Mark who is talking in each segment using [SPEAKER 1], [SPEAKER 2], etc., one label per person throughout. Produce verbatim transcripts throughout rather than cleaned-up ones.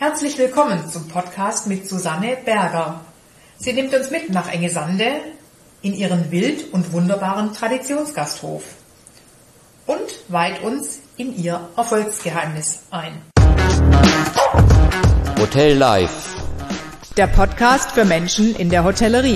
[SPEAKER 1] Herzlich willkommen zum Podcast mit Susanne Berger. Sie nimmt uns mit nach Engesande in ihren wild und wunderbaren Traditionsgasthof und weiht uns in ihr Erfolgsgeheimnis ein.
[SPEAKER 2] Hotel Life,
[SPEAKER 1] der Podcast für Menschen in der Hotellerie.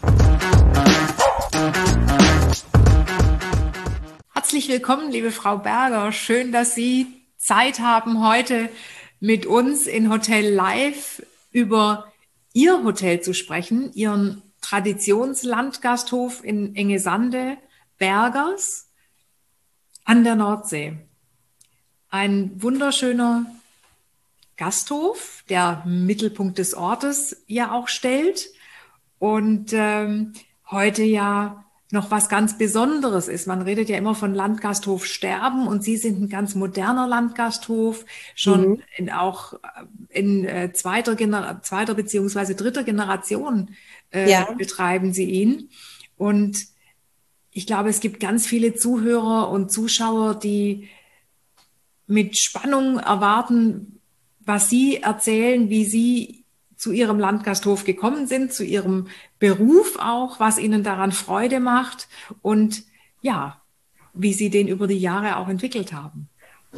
[SPEAKER 1] Herzlich willkommen, liebe Frau Berger. Schön, dass Sie Zeit haben, heute mit uns in Hotel Life über Ihr Hotel zu sprechen, Ihren Traditionslandgasthof in Engesande, Bergers an der Nordsee. Ein wunderschöner Gasthof, der Mittelpunkt des Ortes ja auch stellt und ähm, heute ja noch was ganz Besonderes ist. Man redet ja immer von Landgasthof sterben und Sie sind ein ganz moderner Landgasthof, schon mhm. in, auch in äh, zweiter, Gener- zweiter beziehungsweise dritter Generation äh, ja. betreiben Sie ihn. Und ich glaube, es gibt ganz viele Zuhörer und Zuschauer, die mit Spannung erwarten, was Sie erzählen, wie Sie zu Ihrem Landgasthof gekommen sind, zu Ihrem Beruf auch, was Ihnen daran Freude macht und ja, wie Sie den über die Jahre auch entwickelt haben.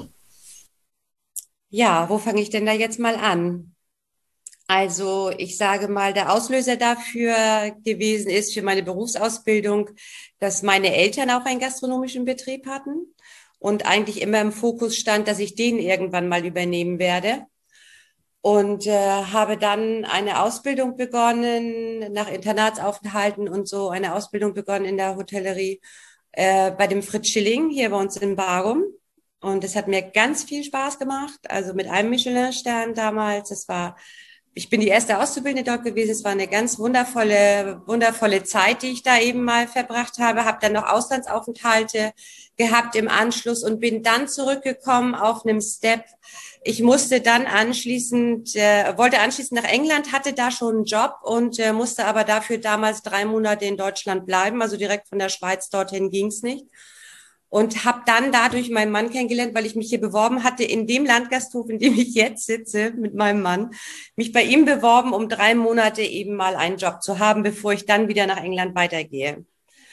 [SPEAKER 3] Ja, wo fange ich denn da jetzt mal an? Also ich sage mal, der Auslöser dafür gewesen ist für meine Berufsausbildung, dass meine Eltern auch einen gastronomischen Betrieb hatten und eigentlich immer im Fokus stand, dass ich den irgendwann mal übernehmen werde. Und äh, habe dann eine Ausbildung begonnen, nach Internatsaufenthalten und so, eine Ausbildung begonnen in der Hotellerie äh, bei dem Fritz Schilling hier bei uns in Barum. Und es hat mir ganz viel Spaß gemacht, also mit einem Michelin-Stern damals. Das war, ich bin die erste Auszubildende dort gewesen. Es war eine ganz wundervolle, wundervolle Zeit, die ich da eben mal verbracht habe. Habe dann noch Auslandsaufenthalte gehabt im Anschluss und bin dann zurückgekommen auf einem Step. Ich musste dann anschließend, äh, wollte anschließend nach England, hatte da schon einen Job und äh, musste aber dafür damals drei Monate in Deutschland bleiben. Also direkt von der Schweiz dorthin ging's nicht. Und habe dann dadurch meinen Mann kennengelernt, weil ich mich hier beworben hatte, in dem Landgasthof, in dem ich jetzt sitze mit meinem Mann, mich bei ihm beworben, um drei Monate eben mal einen Job zu haben, bevor ich dann wieder nach England weitergehe.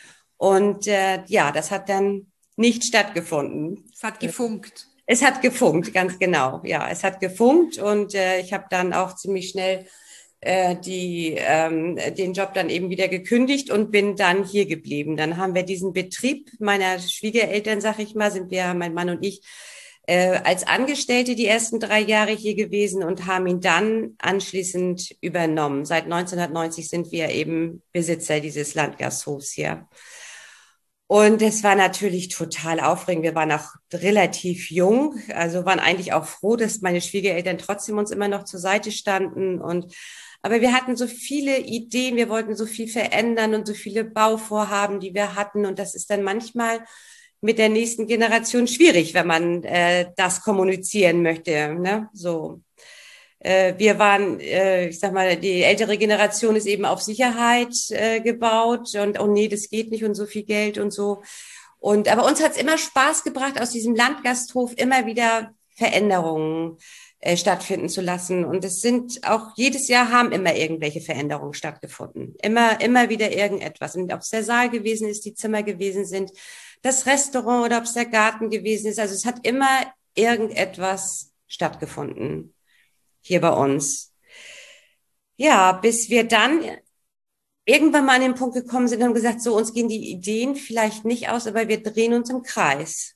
[SPEAKER 3] Und äh, ja, das hat dann nicht stattgefunden.
[SPEAKER 1] Es hat gefunkt.
[SPEAKER 3] Es hat gefunkt, ganz genau. Ja, es hat gefunkt und äh, ich habe dann auch ziemlich schnell äh, die ähm, den Job dann eben wieder gekündigt und bin dann hier geblieben. Dann haben wir diesen Betrieb meiner Schwiegereltern, sag ich mal, sind wir, mein Mann und ich, äh, als Angestellte die ersten drei Jahre hier gewesen und haben ihn dann anschließend übernommen. Seit neunzehnhundertneunzig sind wir eben Besitzer dieses Landgasthofs hier. Und es war natürlich total aufregend. Wir waren auch relativ jung, also waren eigentlich auch froh, dass meine Schwiegereltern trotzdem uns immer noch zur Seite standen. Und aber wir hatten so viele Ideen, wir wollten so viel verändern und so viele Bauvorhaben, die wir hatten. Und das ist dann manchmal mit der nächsten Generation schwierig, wenn man äh, das kommunizieren möchte, ne? So. Wir waren, ich sag mal, die ältere Generation ist eben auf Sicherheit gebaut und oh nee, das geht nicht und so viel Geld und so. Und aber uns hat es immer Spaß gebracht, aus diesem Landgasthof immer wieder Veränderungen äh, stattfinden zu lassen. Und es sind auch jedes Jahr haben immer irgendwelche Veränderungen stattgefunden. Immer, immer wieder irgendetwas. Und ob es der Saal gewesen ist, die Zimmer gewesen sind, das Restaurant oder ob es der Garten gewesen ist. Also es hat immer irgendetwas stattgefunden hier bei uns. Ja, bis wir dann irgendwann mal an den Punkt gekommen sind und haben gesagt, so, uns gehen die Ideen vielleicht nicht aus, aber wir drehen uns im Kreis.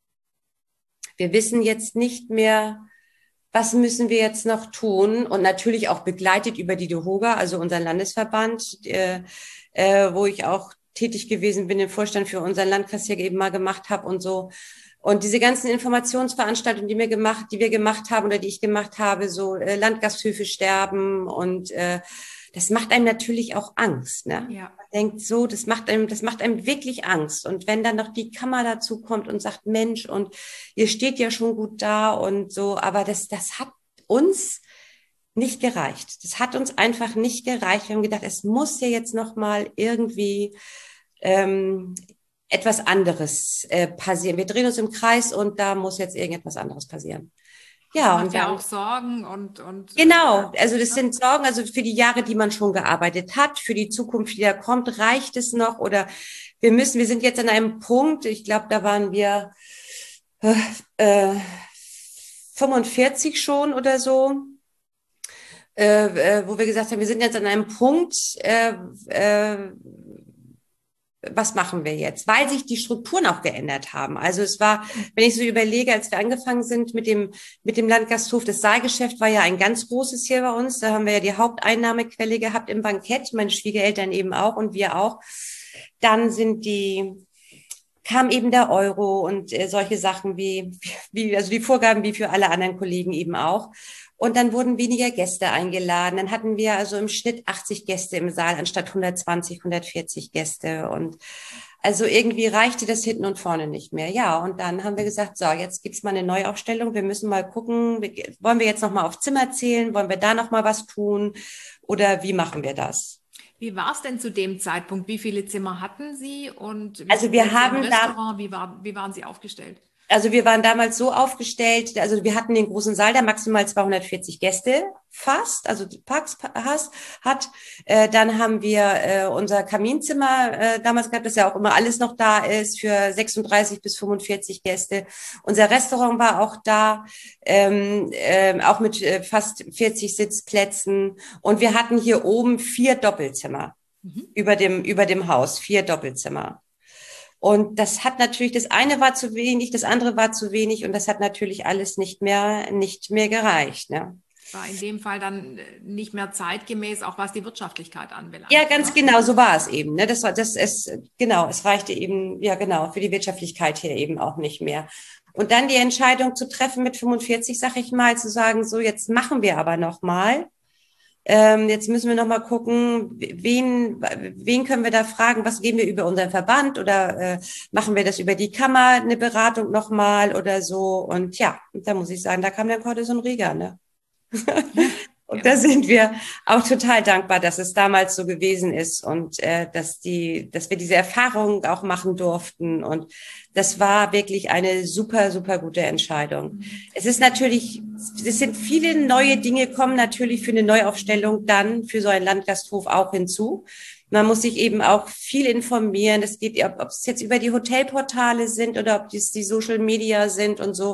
[SPEAKER 3] Wir wissen jetzt nicht mehr, was müssen wir jetzt noch tun? Und natürlich auch begleitet über die DEHOGA, also unseren Landesverband, äh, äh, wo ich auch tätig gewesen bin, den Vorstand für unseren Landkreis hier eben mal gemacht habe und so. Und diese ganzen Informationsveranstaltungen, die wir gemacht, die wir gemacht haben oder die ich gemacht habe, so äh, Landgasthöfe sterben und äh, das macht einem natürlich auch Angst, ne? Ja. Man denkt so, das macht einem, das macht einem wirklich Angst. Und wenn dann noch die Kammer dazu kommt und sagt, Mensch, und ihr steht ja schon gut da und so, aber das, das hat uns nicht gereicht. Das hat uns einfach nicht gereicht. Wir haben gedacht, es muss ja jetzt noch mal irgendwie ähm, etwas anderes äh, passieren. Wir drehen uns im Kreis und da muss jetzt irgendetwas anderes passieren.
[SPEAKER 1] Das ja, macht und dann, ja auch Sorgen und, und
[SPEAKER 3] genau, also das sind Sorgen, also für die Jahre, die man schon gearbeitet hat, für die Zukunft, die da kommt, reicht es noch oder wir müssen, wir sind jetzt an einem Punkt, ich glaube, da waren wir äh, äh, fünfundvierzig schon oder so, äh, äh, wo wir gesagt haben, wir sind jetzt an einem Punkt, äh, äh, was machen wir jetzt? Weil sich die Strukturen auch geändert haben. Also es war, wenn ich so überlege, als wir angefangen sind mit dem, mit dem Landgasthof, das Saalgeschäft war ja ein ganz großes hier bei uns. Da haben wir ja die Haupteinnahmequelle gehabt im Bankett, meine Schwiegereltern eben auch und wir auch. Dann sind die, kam eben der Euro und äh, solche Sachen wie, wie, also die Vorgaben wie für alle anderen Kollegen eben auch. Und dann wurden weniger Gäste eingeladen. Dann hatten wir also im Schnitt achtzig Gäste im Saal anstatt hundertzwanzig, hundertvierzig Gäste. Und also irgendwie reichte das hinten und vorne nicht mehr. Ja, und dann haben wir gesagt, so, jetzt gibt's mal eine Neuaufstellung. Wir müssen mal gucken, wollen wir jetzt noch mal auf Zimmer zählen? Wollen wir da noch mal was tun? Oder wie machen wir das?
[SPEAKER 1] Wie war es denn zu dem Zeitpunkt? Wie viele Zimmer hatten Sie? Und wie
[SPEAKER 3] also wir haben
[SPEAKER 1] im Restaurant, wie, war, wie waren Sie aufgestellt?
[SPEAKER 3] Also wir waren damals so aufgestellt, also wir hatten den großen Saal, der maximal zweihundertvierzig Gäste fast, also Pax hat. Äh, dann haben wir äh, unser Kaminzimmer äh, damals gehabt, das ja auch immer alles noch da ist, für sechsunddreißig bis fünfundvierzig Gäste. Unser Restaurant war auch da, ähm, äh, auch mit äh, fast vierzig Sitzplätzen. Und wir hatten hier oben vier Doppelzimmer mhm. über dem, über dem Haus, vier Doppelzimmer. Und das hat natürlich, das eine war zu wenig, das andere war zu wenig und das hat natürlich alles nicht mehr, nicht mehr gereicht, ne?
[SPEAKER 1] War in dem Fall dann nicht mehr zeitgemäß, auch was die Wirtschaftlichkeit anbelangt.
[SPEAKER 3] Ja, ganz genau, so war es eben, ne? Das war, das ist, genau, es reichte eben, ja genau, für die Wirtschaftlichkeit hier eben auch nicht mehr. Und dann die Entscheidung zu treffen mit fünfundvierzig, sag ich mal, zu sagen, so jetzt machen wir aber noch mal. Ähm, jetzt müssen wir noch mal gucken, wen, wen können wir da fragen, was geben wir über unseren Verband oder äh, machen wir das über die Kammer, eine Beratung noch mal oder so. Und ja, da muss ich sagen, da kam der Cortison Riga, ne? Und da sind wir auch total dankbar, dass es damals so gewesen ist und äh, dass die, dass wir diese Erfahrung auch machen durften. Und das war wirklich eine super, super gute Entscheidung. Es ist natürlich, es sind viele neue Dinge kommen natürlich für eine Neuaufstellung dann für so einen Landgasthof auch hinzu. Man muss sich eben auch viel informieren. Es geht, ob, ob es jetzt über die Hotelportale sind oder ob es die Social Media sind und so.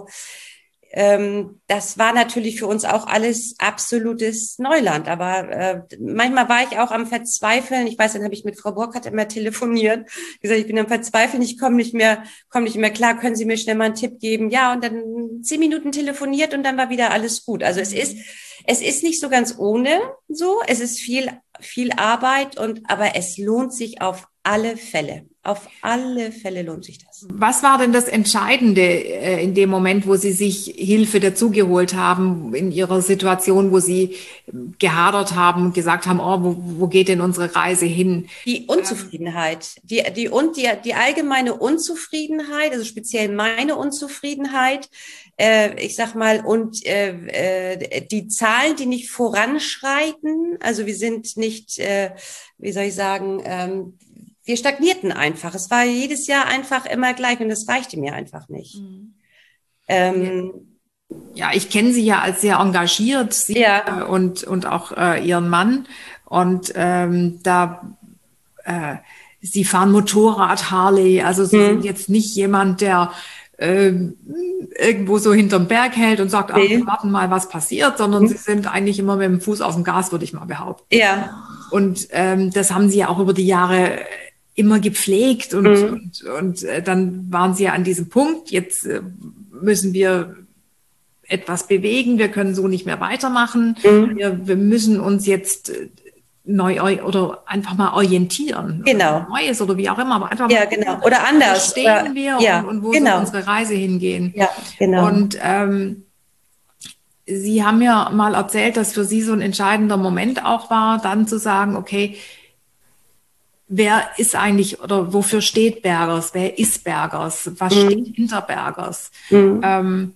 [SPEAKER 3] Ähm, das war natürlich für uns auch alles absolutes Neuland. Aber äh, manchmal war ich auch am Verzweifeln. Ich weiß, dann habe ich mit Frau Burkhardt immer telefoniert. Gesagt, ich bin am Verzweifeln, ich komme nicht mehr, komme nicht mehr klar. Können Sie mir schnell mal einen Tipp geben? Ja, und dann zehn Minuten telefoniert und dann war wieder alles gut. Also es ist, es ist nicht so ganz ohne so. Es ist viel, viel Arbeit und aber es lohnt sich auf alle Fälle. Auf alle Fälle lohnt sich das.
[SPEAKER 1] Was war denn das Entscheidende äh, in dem Moment, wo Sie sich Hilfe dazugeholt haben, in Ihrer Situation, wo Sie gehadert haben und gesagt haben, oh, wo, wo geht denn unsere Reise hin?
[SPEAKER 3] Die Unzufriedenheit, die, die, und die, die allgemeine Unzufriedenheit, also speziell meine Unzufriedenheit, äh, ich sag mal, und äh, äh, die Zahlen, die nicht voranschreiten, also wir sind nicht, äh, wie soll ich sagen, ähm, wir stagnierten einfach. Es war jedes Jahr einfach immer gleich und das reichte mir einfach nicht. Mhm. Ähm,
[SPEAKER 1] ja, ich kenne Sie ja als sehr engagiert, Sie
[SPEAKER 3] ja.
[SPEAKER 1] und, und auch äh, Ihren Mann. Und ähm, da äh, Sie fahren Motorrad, Harley, also Sie mhm. sind jetzt nicht jemand, der äh, irgendwo so hinterm Berg hält und sagt, nee. ach, wir warten mal, was passiert, sondern mhm. Sie sind eigentlich immer mit dem Fuß auf dem Gas, würde ich mal behaupten.
[SPEAKER 3] Ja.
[SPEAKER 1] Und ähm, das haben Sie ja auch über die Jahre immer gepflegt und, mhm. und, und äh, dann waren Sie ja an diesem Punkt, jetzt äh, müssen wir etwas bewegen, wir können so nicht mehr weitermachen, mhm. wir, wir müssen uns jetzt neu oder einfach mal orientieren.
[SPEAKER 3] Genau.
[SPEAKER 1] Oder Neues oder wie auch immer, aber einfach
[SPEAKER 3] ja,
[SPEAKER 1] mal
[SPEAKER 3] genau. Oder anders.
[SPEAKER 1] Wo stehen
[SPEAKER 3] oder,
[SPEAKER 1] wir
[SPEAKER 3] ja,
[SPEAKER 1] und, und wo
[SPEAKER 3] genau.
[SPEAKER 1] soll unsere Reise hingehen.
[SPEAKER 3] Ja, genau.
[SPEAKER 1] Und ähm, Sie haben ja mal erzählt, dass für Sie so ein entscheidender Moment auch war, dann zu sagen, okay, wer ist eigentlich oder wofür steht Bergers? Wer ist Bergers? Was mhm. steht hinter Bergers? Mhm. Ähm,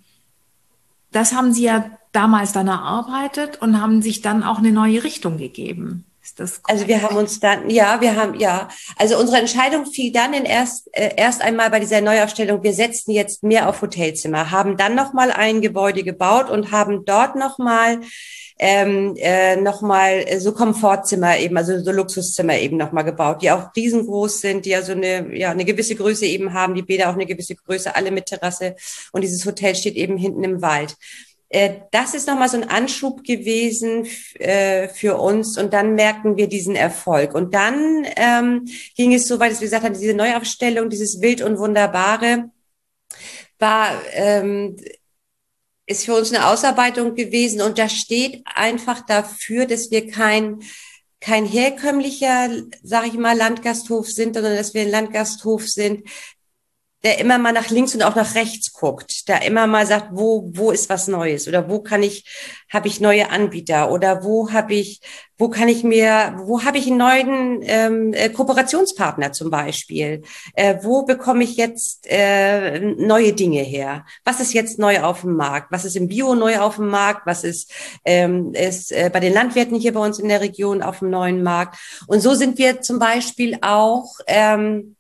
[SPEAKER 1] das haben Sie ja damals dann erarbeitet und haben sich dann auch eine neue Richtung gegeben. Ist das korrekt?
[SPEAKER 3] Also wir haben uns dann, ja, wir haben, ja, also unsere Entscheidung fiel dann in erst, äh, erst einmal bei dieser Neuaufstellung, wir setzen jetzt mehr auf Hotelzimmer, haben dann nochmal ein Gebäude gebaut und haben dort nochmal ähm, äh, nochmal so Komfortzimmer eben, also so Luxuszimmer eben nochmal gebaut, die auch riesengroß sind, die ja so eine, ja, eine gewisse Größe eben haben, die Bäder auch eine gewisse Größe, alle mit Terrasse. Und dieses Hotel steht eben hinten im Wald. Äh, das ist nochmal so ein Anschub gewesen äh, für uns. Und dann merkten wir diesen Erfolg. Und dann ähm, ging es so weit, dass wir gesagt haben, diese Neuaufstellung, dieses Wild und Wunderbare war, ähm, ist für uns eine Ausarbeitung gewesen und das steht einfach dafür, dass wir kein, kein herkömmlicher, sage ich mal, Landgasthof sind, sondern dass wir ein Landgasthof sind, der immer mal nach links und auch nach rechts guckt, der immer mal sagt, wo wo ist was Neues oder wo kann ich habe ich neue Anbieter oder wo habe ich wo kann ich mir wo habe ich einen neuen ähm, äh, Kooperationspartner zum Beispiel, äh, wo bekomme ich jetzt äh, neue Dinge her, was ist jetzt neu auf dem Markt, was ist im Bio neu auf dem Markt, was ist ähm, ist äh, bei den Landwirten hier bei uns in der Region auf dem neuen Markt und so sind wir zum Beispiel auch ähm,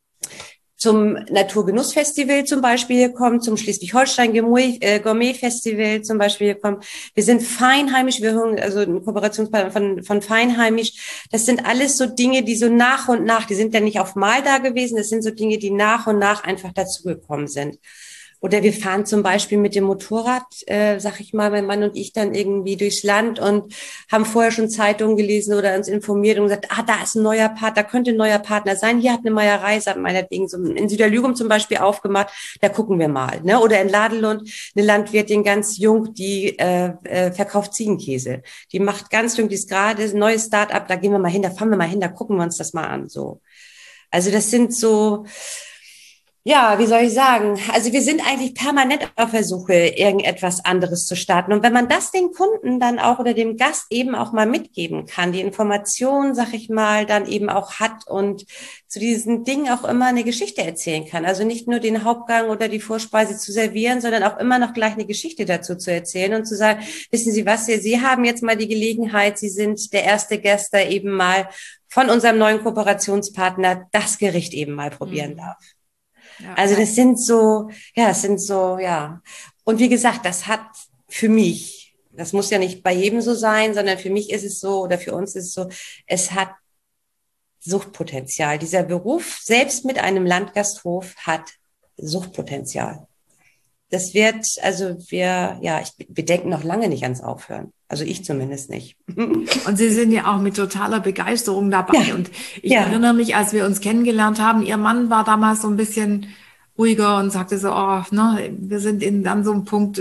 [SPEAKER 3] zum Naturgenussfestival zum Beispiel gekommen, zum Schleswig-Holstein Gourmet Festival zum Beispiel gekommen. Wir sind Feinheimisch, wir hören also ein Kooperationspartner von, von Feinheimisch. Das sind alles so Dinge, die so nach und nach, die sind ja nicht auf Mal da gewesen, das sind so Dinge, die nach und nach einfach dazugekommen sind. Oder wir fahren zum Beispiel mit dem Motorrad, äh, sag ich mal, mein Mann und ich dann irgendwie durchs Land und haben vorher schon Zeitungen gelesen oder uns informiert und gesagt, ah, da ist ein neuer Partner, da könnte ein neuer Partner sein. Hier hat eine Meierei, sagt meinetwegen, so in Süderlügum zum Beispiel aufgemacht, da gucken wir mal. Ne? Oder in Ladelund eine Landwirtin ganz jung, die äh, äh, verkauft Ziegenkäse. Die macht ganz jung, die ist gerade ein neues Start-up, da gehen wir mal hin, da fahren wir mal hin, da gucken wir uns das mal an. So, also das sind so... Ja, wie soll ich sagen? Also wir sind eigentlich permanent auf der Suche, irgendetwas anderes zu starten. Und wenn man das den Kunden dann auch oder dem Gast eben auch mal mitgeben kann, die Information, sag ich mal, dann eben auch hat und zu diesen Dingen auch immer eine Geschichte erzählen kann. Also nicht nur den Hauptgang oder die Vorspeise zu servieren, sondern auch immer noch gleich eine Geschichte dazu zu erzählen und zu sagen, wissen Sie was, Sie haben jetzt mal die Gelegenheit, Sie sind der erste Gast, der eben mal von unserem neuen Kooperationspartner das Gericht eben mal probieren mhm. darf. Ja. Also das sind so, ja, das sind so, ja. Und wie gesagt, das hat für mich, das muss ja nicht bei jedem so sein, sondern für mich ist es so, oder für uns ist es so, es hat Suchtpotenzial. Dieser Beruf, selbst mit einem Landgasthof, hat Suchtpotenzial. Das wird, also wir, ja, ich, wir denken noch lange nicht ans Aufhören. Also ich zumindest nicht.
[SPEAKER 1] Und Sie sind ja auch mit totaler Begeisterung dabei. Ja, und ich
[SPEAKER 3] ja.
[SPEAKER 1] erinnere mich, als wir uns kennengelernt haben, Ihr Mann war damals so ein bisschen ruhiger und sagte so, oh, ne, wir sind in dann so einem Punkt,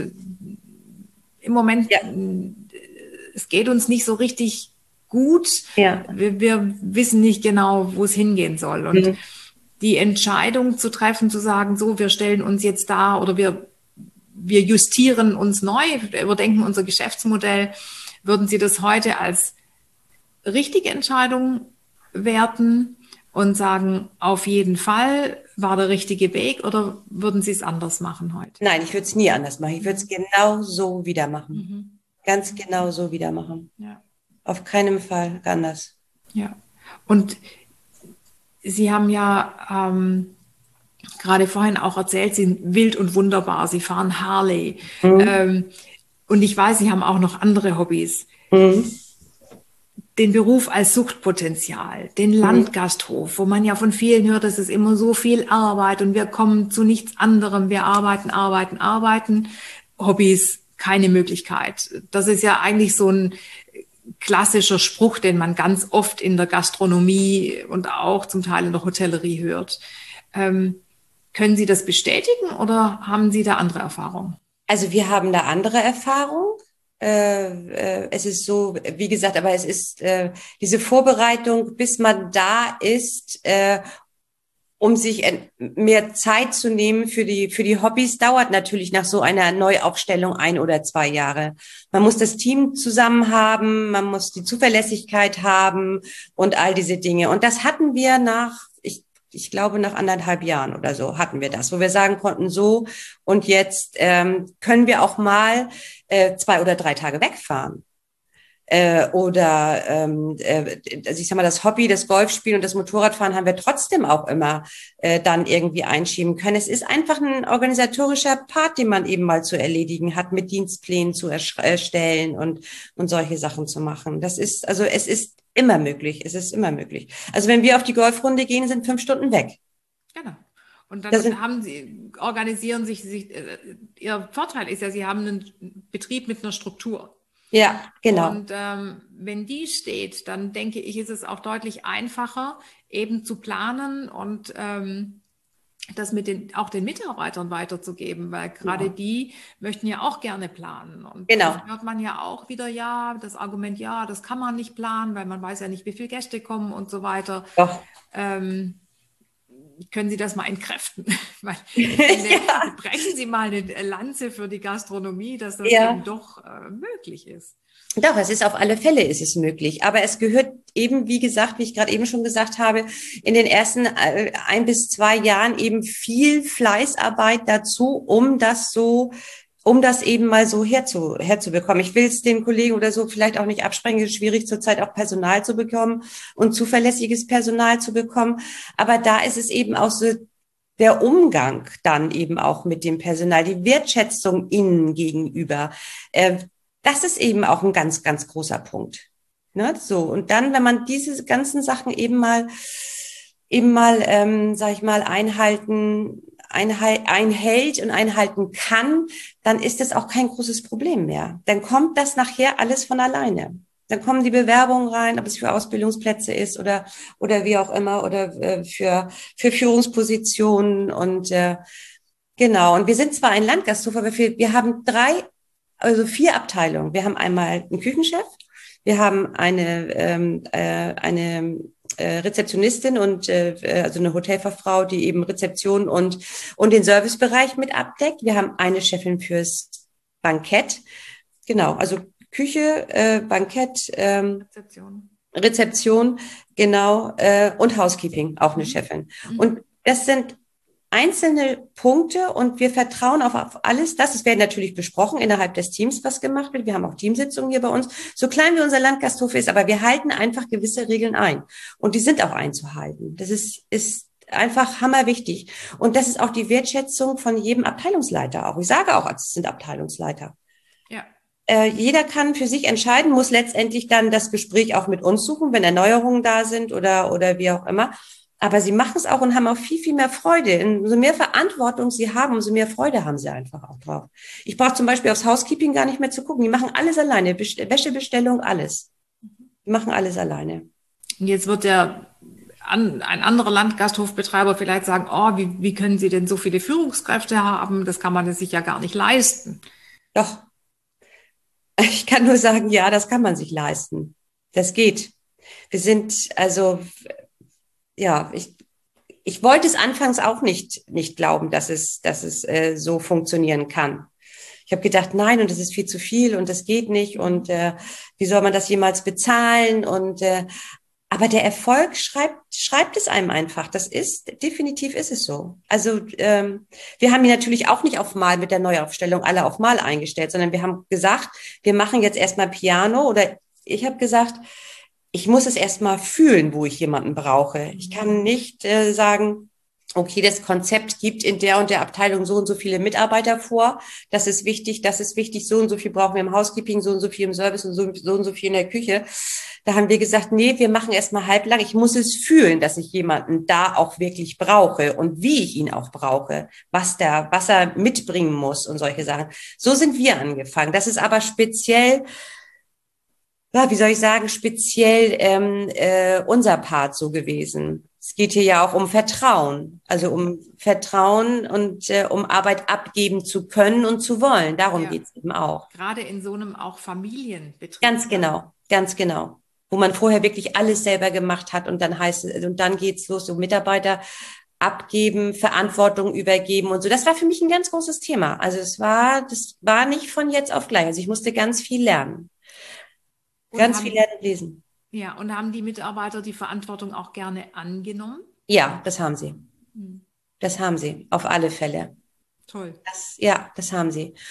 [SPEAKER 1] im Moment, ja. es geht uns nicht so richtig gut.
[SPEAKER 3] Ja.
[SPEAKER 1] Wir, wir wissen nicht genau, wo es hingehen soll. Und mhm. die Entscheidung zu treffen, zu sagen, so, wir stellen uns jetzt da oder wir wir justieren uns neu, überdenken unser Geschäftsmodell. Würden Sie das heute als richtige Entscheidung werten und sagen, auf jeden Fall war der richtige Weg, oder würden Sie es anders machen heute?
[SPEAKER 3] Nein, ich würde es nie anders machen. Ich würde es genau so wieder machen. Mhm. Ganz genau so wieder machen.
[SPEAKER 1] Ja.
[SPEAKER 3] Auf keinen Fall anders.
[SPEAKER 1] Ja. Und Sie haben ja ähm, gerade vorhin auch erzählt, Sie sind wild und wunderbar, Sie fahren Harley. Mhm. Ähm, und ich weiß, Sie haben auch noch andere Hobbys. Mhm. Den Beruf als Suchtpotenzial, den mhm. Landgasthof, wo man ja von vielen hört, es ist immer so viel Arbeit und wir kommen zu nichts anderem. Wir arbeiten, arbeiten, arbeiten. Hobbys, keine Möglichkeit. Das ist ja eigentlich so ein klassischer Spruch, den man ganz oft in der Gastronomie und auch zum Teil in der Hotellerie hört. Ähm, Können Sie das bestätigen oder haben Sie da andere Erfahrungen?
[SPEAKER 3] Also wir haben da andere Erfahrungen. Äh, äh, es ist so, wie gesagt, aber es ist äh, diese Vorbereitung, bis man da ist, äh, um sich mehr Zeit zu nehmen für die für die Hobbys, dauert natürlich nach so einer Neuaufstellung ein oder zwei Jahre. Man muss das Team zusammen haben, man muss die Zuverlässigkeit haben und all diese Dinge. Und das hatten wir nach Ich glaube, nach anderthalb Jahren oder so hatten wir das, wo wir sagen konnten, so, und jetzt ähm, können wir auch mal äh, zwei oder drei Tage wegfahren. Äh, oder ähm, äh, also ich sag mal, das Hobby, das Golfspielen und das Motorradfahren haben wir trotzdem auch immer äh, dann irgendwie einschieben können. Es ist einfach ein organisatorischer Part, den man eben mal zu erledigen hat, mit Dienstplänen zu erstellen und, und solche Sachen zu machen. Das ist, also es ist immer möglich. Es ist immer möglich. Also wenn wir auf die Golfrunde gehen, sind fünf Stunden weg.
[SPEAKER 1] Genau. Und
[SPEAKER 3] Das
[SPEAKER 1] dann
[SPEAKER 3] sind,
[SPEAKER 1] haben sie, organisieren sich, sich äh, ihr Vorteil ist ja, sie haben einen Betrieb mit einer Struktur.
[SPEAKER 3] ja, genau.
[SPEAKER 1] Und ähm, wenn die steht, dann denke ich, ist es auch deutlich einfacher, eben zu planen und ähm, das mit den, auch den Mitarbeitern weiterzugeben, weil gerade
[SPEAKER 3] Genau.
[SPEAKER 1] die möchten ja auch gerne planen. Und
[SPEAKER 3] Genau.
[SPEAKER 1] oft hört man ja auch wieder, ja, das Argument, ja, das kann man nicht planen, weil man weiß ja nicht, wie viele Gäste kommen und so weiter.
[SPEAKER 3] Doch.
[SPEAKER 1] Ähm, können Sie das mal entkräften? Weil ich finde,
[SPEAKER 3] Ja.
[SPEAKER 1] brechen Sie mal eine Lanze für die Gastronomie, dass das
[SPEAKER 3] Ja.
[SPEAKER 1] eben doch äh, möglich ist.
[SPEAKER 3] Doch, es ist auf alle Fälle ist es möglich. Aber es gehört eben, wie gesagt, wie ich gerade eben schon gesagt habe, in den ersten äh, ein bis zwei Jahren eben viel Fleißarbeit dazu, um das so, um das eben mal so herzu, herzubekommen. Ich will es den Kollegen oder so vielleicht auch nicht absprechen. Es ist schwierig zurzeit auch Personal zu bekommen und zuverlässiges Personal zu bekommen. Aber da ist es eben auch so, der Umgang dann eben auch mit dem Personal, die Wertschätzung ihnen gegenüber. Äh, Das ist eben auch ein ganz, ganz großer Punkt. Ne? So, und dann, wenn man diese ganzen Sachen eben mal, eben mal, ähm, sag ich mal, einhalten, einhal einhält und einhalten kann, dann ist es auch kein großes Problem mehr. Dann kommt das nachher alles von alleine. Dann kommen die Bewerbungen rein, ob es für Ausbildungsplätze ist oder, oder wie auch immer, oder äh, für, für Führungspositionen und, äh, genau. Und wir sind zwar ein Landgasthof, aber wir, wir haben drei also vier Abteilungen. Wir haben einmal einen Küchenchef, wir haben eine, ähm, äh, eine äh, Rezeptionistin und äh, also eine Hotelfachfrau, die eben Rezeption und, und den Servicebereich mit abdeckt. Wir haben eine Chefin fürs Bankett. Genau, also Küche, äh, Bankett, ähm,
[SPEAKER 1] Rezeption.
[SPEAKER 3] Rezeption, genau, äh, und Housekeeping, auch eine
[SPEAKER 1] Mhm.
[SPEAKER 3] Chefin.
[SPEAKER 1] Mhm.
[SPEAKER 3] Und das sind einzelne Punkte und wir vertrauen auf, auf alles das. Es wird natürlich besprochen innerhalb des Teams, was gemacht wird. Wir haben auch Teamsitzungen hier bei uns. So klein wie unser Landgasthof ist, aber wir halten einfach gewisse Regeln ein. Und die sind auch einzuhalten. Das ist, ist einfach hammerwichtig. Und das ist auch die Wertschätzung von jedem Abteilungsleiter auch. Ich sage auch, es sind Abteilungsleiter.
[SPEAKER 1] Ja.
[SPEAKER 3] Äh, jeder kann für sich entscheiden, muss letztendlich dann das Gespräch auch mit uns suchen, wenn Erneuerungen da sind oder, oder wie auch immer. Aber sie machen es auch und haben auch viel, viel mehr Freude. Umso mehr Verantwortung sie haben, umso mehr Freude haben sie einfach auch drauf. Ich brauche zum Beispiel aufs Housekeeping gar nicht mehr zu gucken. Die machen alles alleine. Best- Wäschebestellung, alles. Die machen alles alleine.
[SPEAKER 1] Und jetzt wird der an, ein anderer Landgasthofbetreiber vielleicht sagen, oh, wie, wie können Sie denn so viele Führungskräfte haben? Das kann man sich ja gar nicht leisten.
[SPEAKER 3] Doch, ich kann nur sagen, ja, das kann man sich leisten. Das geht. Wir sind, also, ja, ich, ich wollte es anfangs auch nicht, nicht glauben, dass es, dass es äh, so funktionieren kann. Ich habe gedacht, nein, und das ist viel zu viel und das geht nicht und äh, wie soll man das jemals bezahlen? Und äh, aber der Erfolg schreibt, schreibt es einem einfach. Das ist, definitiv ist es so. Also ähm, wir haben ihn natürlich auch nicht auf Mal mit der Neuaufstellung alle auf Mal eingestellt, sondern wir haben gesagt, wir machen jetzt erstmal Piano oder ich habe gesagt, ich muss es erstmal fühlen, wo ich jemanden brauche. Ich kann nicht äh, sagen, okay, das Konzept gibt in der und der Abteilung so und so viele Mitarbeiter vor. Das ist wichtig, das ist wichtig, so und so viel brauchen wir im Housekeeping, so und so viel im Service und so, so und so viel in der Küche. Da haben wir gesagt, nee, wir machen erstmal halblang. Ich muss es fühlen, dass ich jemanden da auch wirklich brauche und wie ich ihn auch brauche, was der, was er mitbringen muss und solche Sachen. So sind wir angefangen. Das ist aber speziell, ja, wie soll ich sagen, speziell ähm, äh, unser Part so gewesen. Es geht hier ja auch um Vertrauen, also um Vertrauen und äh, um Arbeit abgeben zu können und zu wollen. Darum
[SPEAKER 1] Ja.
[SPEAKER 3] geht's eben auch.
[SPEAKER 1] Gerade in so einem auch Familienbetrieb.
[SPEAKER 3] Ganz
[SPEAKER 1] Ne?
[SPEAKER 3] genau, ganz genau. Wo man vorher wirklich alles selber gemacht hat und dann heißt es, und dann geht's los, so Mitarbeiter abgeben, Verantwortung übergeben und so. Das war für mich ein ganz großes Thema. Also es war, das war nicht von jetzt auf gleich. Also ich musste ganz viel lernen.
[SPEAKER 1] Und
[SPEAKER 3] Ganz viel
[SPEAKER 1] haben,
[SPEAKER 3] lernen und lesen.
[SPEAKER 1] ja, und haben die Mitarbeiter die Verantwortung auch gerne angenommen?
[SPEAKER 3] Ja, das haben sie.
[SPEAKER 1] Hm.
[SPEAKER 3] Das haben sie, auf alle Fälle.
[SPEAKER 1] Toll.
[SPEAKER 3] Das, ja, das haben sie.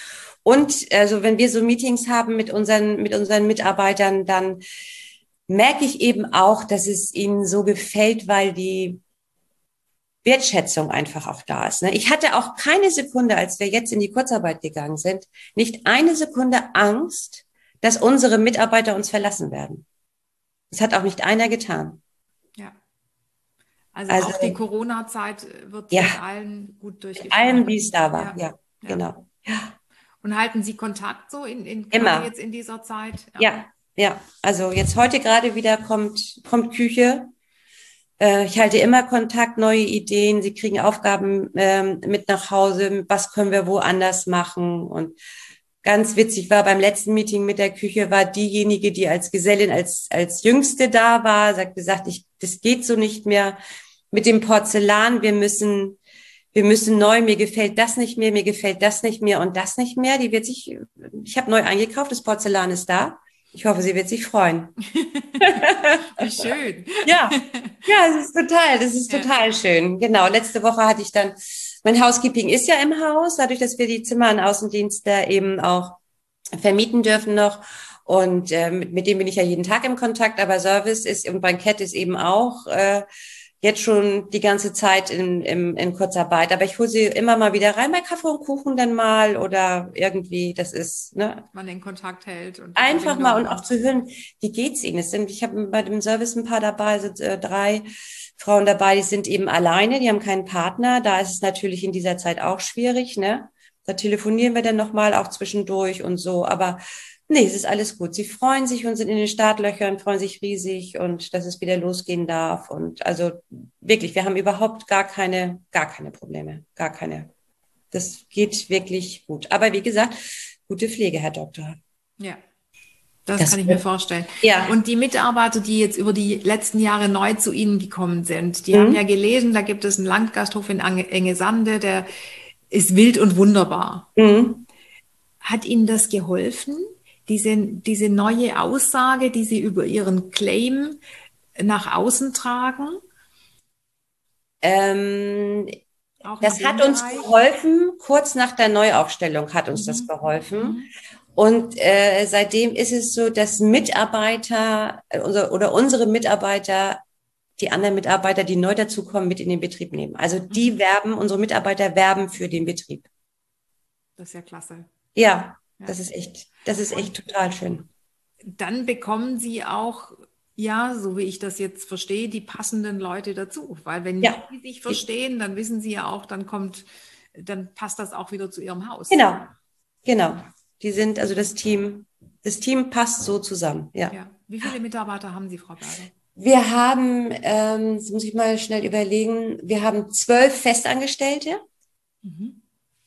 [SPEAKER 3] Und also wenn wir so Meetings haben mit unseren, mit unseren Mitarbeitern, dann merke ich eben auch, dass es ihnen so gefällt, weil die Wertschätzung einfach auch da ist. Ne? Ich hatte auch keine Sekunde, als wir jetzt in die Kurzarbeit gegangen sind, nicht eine Sekunde Angst, dass unsere Mitarbeiter uns verlassen werden. Das hat auch nicht einer getan.
[SPEAKER 1] Ja. Also,
[SPEAKER 3] Also
[SPEAKER 1] auch die Corona-Zeit wird
[SPEAKER 3] ja,
[SPEAKER 1] mit allen gut
[SPEAKER 3] mit
[SPEAKER 1] durchgeführt.
[SPEAKER 3] allem, wie es da war.
[SPEAKER 1] Ja,
[SPEAKER 3] Ja,
[SPEAKER 1] ja.
[SPEAKER 3] genau. Ja.
[SPEAKER 1] Und halten Sie Kontakt so in, in gerade
[SPEAKER 3] Immer.
[SPEAKER 1] jetzt in dieser Zeit?
[SPEAKER 3] Ja, ja. Also jetzt heute gerade wieder kommt, kommt Küche. Äh, ich halte immer Kontakt, neue Ideen. Sie kriegen Aufgaben ähm, mit nach Hause. Was können wir woanders machen? Und ganz witzig war beim letzten Meeting mit der Küche, war diejenige, die als Gesellin, als, als Jüngste da war, sagt gesagt, ich, das geht so nicht mehr mit dem Porzellan. Wir müssen, wir müssen neu, mir gefällt das nicht mehr, mir gefällt das nicht mehr und das nicht mehr. Die wird sich, ich habe neu eingekauft, das Porzellan ist da. Ich hoffe, sie wird sich freuen.
[SPEAKER 1] Wie schön.
[SPEAKER 3] Ja, ja, es ist total, das ist
[SPEAKER 1] Ja.
[SPEAKER 3] total schön. Genau, letzte Woche hatte ich dann, mein Housekeeping ist ja im Haus, dadurch, dass wir die Zimmer an Außendienste eben auch vermieten dürfen noch. Und äh, mit, mit dem bin ich ja jeden Tag im Kontakt, aber Service ist und Bankett ist eben auch äh, jetzt schon die ganze Zeit in, in, in Kurzarbeit. Aber ich hole sie immer mal wieder rein, bei Kaffee und Kuchen dann mal oder irgendwie, das ist, ne,
[SPEAKER 1] Man den Kontakt hält und die
[SPEAKER 3] einfach mal und
[SPEAKER 1] Verbindung
[SPEAKER 3] auch zu hören, wie geht's ihnen? Es sind, ich habe bei dem Service ein paar dabei, sind äh, drei Frauen dabei, die sind eben alleine, die haben keinen Partner. Da ist es natürlich in dieser Zeit auch schwierig, ne? Da telefonieren wir dann nochmal auch zwischendurch und so. Aber nee, es ist alles gut. Sie freuen sich und sind in den Startlöchern, freuen sich riesig und dass es wieder losgehen darf. Und also wirklich, wir haben überhaupt gar keine, gar keine Probleme, gar keine. Das geht wirklich gut. Aber wie gesagt, gute Pflege, Herr Doktor.
[SPEAKER 1] Ja, das
[SPEAKER 3] Das
[SPEAKER 1] kann ich mir vorstellen.
[SPEAKER 3] ja.
[SPEAKER 1] Und die Mitarbeiter, die jetzt über die letzten Jahre neu zu Ihnen gekommen sind, die haben ja
[SPEAKER 3] Mhm.
[SPEAKER 1] gelesen, da gibt es einen Landgasthof in Ange- Engesande, der ist wild und wunderbar.
[SPEAKER 3] Mhm.
[SPEAKER 1] Hat Ihnen das geholfen, diese, diese neue Aussage, die Sie über Ihren Claim nach außen tragen?
[SPEAKER 3] Ähm,
[SPEAKER 1] Auch in
[SPEAKER 3] das
[SPEAKER 1] dem
[SPEAKER 3] hat uns
[SPEAKER 1] Bereich?
[SPEAKER 3] geholfen, kurz nach der Neuaufstellung hat uns das
[SPEAKER 1] Mhm.
[SPEAKER 3] geholfen.
[SPEAKER 1] Mhm.
[SPEAKER 3] Und äh, seitdem ist es so, dass Mitarbeiter äh, unser, oder unsere Mitarbeiter die anderen Mitarbeiter, die neu dazukommen, mit in den Betrieb nehmen. Also die
[SPEAKER 1] Mhm.
[SPEAKER 3] werben, unsere Mitarbeiter werben für den Betrieb.
[SPEAKER 1] Das ist ja klasse.
[SPEAKER 3] Ja,
[SPEAKER 1] Ja.
[SPEAKER 3] das ist echt, das ist echt
[SPEAKER 1] Und
[SPEAKER 3] total schön.
[SPEAKER 1] dann bekommen Sie auch, ja, so wie ich das jetzt verstehe, die passenden Leute dazu. Weil wenn
[SPEAKER 3] Ja,
[SPEAKER 1] die sich verstehen, dann wissen Sie ja auch, dann kommt, dann passt das auch wieder zu Ihrem Haus.
[SPEAKER 3] genau, genau. Die sind, also das Team, das Team passt so zusammen, ja.
[SPEAKER 1] Ja. Wie viele Mitarbeiter haben Sie, Frau Berger?
[SPEAKER 3] Wir haben, ähm, jetzt muss ich mal schnell überlegen, wir haben zwölf Festangestellte
[SPEAKER 1] Mhm.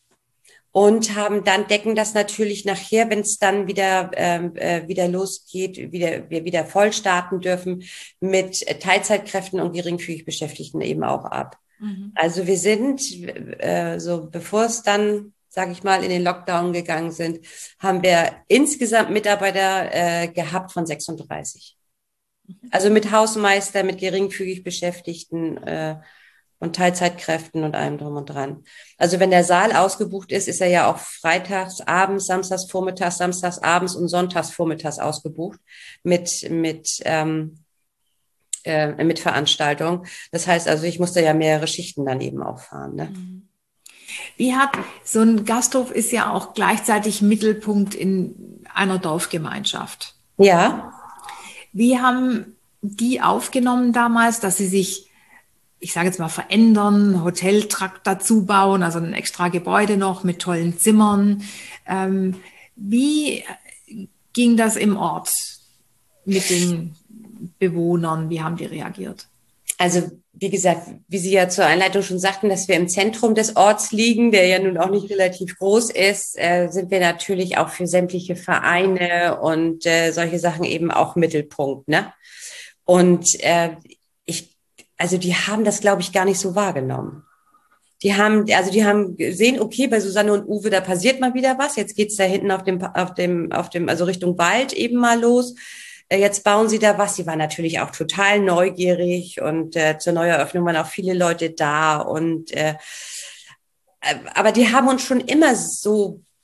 [SPEAKER 3] und haben dann decken das natürlich nachher, wenn es dann wieder ähm, äh, wieder losgeht, wieder wir wieder voll starten dürfen, mit Teilzeitkräften und geringfügig Beschäftigten eben auch ab.
[SPEAKER 1] Mhm.
[SPEAKER 3] Also wir sind äh, so, bevor es dann, sage ich mal, in den Lockdown gegangen sind, haben wir insgesamt Mitarbeiter äh, gehabt von sechsunddreißig. Also mit Hausmeister, mit geringfügig Beschäftigten äh, und Teilzeitkräften und allem drum und dran. Also wenn der Saal ausgebucht ist, ist er ja auch freitags abends, samstags vormittags, samstags abends und sonntags vormittags ausgebucht mit mit ähm, äh, mit Veranstaltung. Das heißt also, ich musste ja mehrere Schichten dann eben auch fahren. Ne?
[SPEAKER 1] Wie hat so ein Gasthof ist ja auch gleichzeitig Mittelpunkt in einer Dorfgemeinschaft.
[SPEAKER 3] Ja.
[SPEAKER 1] Wie haben die aufgenommen damals, dass sie sich, ich sage jetzt mal, verändern, Hoteltrakt dazu bauen, also ein extra Gebäude noch mit tollen Zimmern? Ähm, wie ging das im Ort mit den Bewohnern? Wie haben die reagiert?
[SPEAKER 3] Also wie gesagt, wie Sie ja zur Einleitung schon sagten, dass wir im Zentrum des Orts liegen, der ja nun auch nicht relativ groß ist, äh, sind wir natürlich auch für sämtliche Vereine und äh, solche Sachen eben auch Mittelpunkt. Ne? Und äh, ich, also die haben das, glaube ich, gar nicht so wahrgenommen. Die haben, also die haben gesehen, okay, bei Susanne und Uwe, da passiert mal wieder was. Jetzt geht's da hinten auf dem, auf dem, auf dem, also Richtung Wald eben mal los. Jetzt bauen sie da was. Sie waren natürlich auch total neugierig und äh, zur Neueröffnung waren auch viele Leute da. Und äh, aber die haben uns schon immer so